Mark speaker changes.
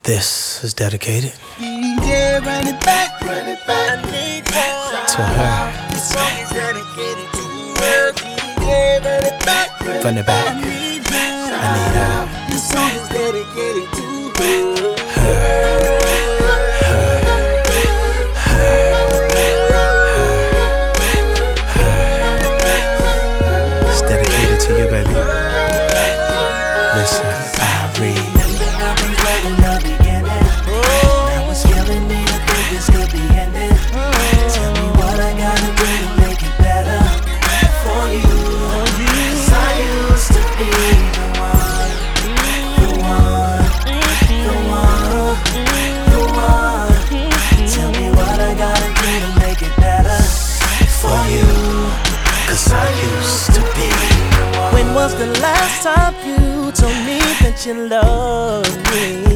Speaker 1: This is dedicated
Speaker 2: Yeah, run it back. I need more.
Speaker 1: to her.
Speaker 2: This song is dedicated to her. Yeah, run it back.
Speaker 1: Run it back.
Speaker 2: I need her.
Speaker 1: I need her.
Speaker 2: This song is dedicated to her.
Speaker 1: It's dedicated to you, baby. Listen, I read.
Speaker 2: When was the last time you told me that you loved me?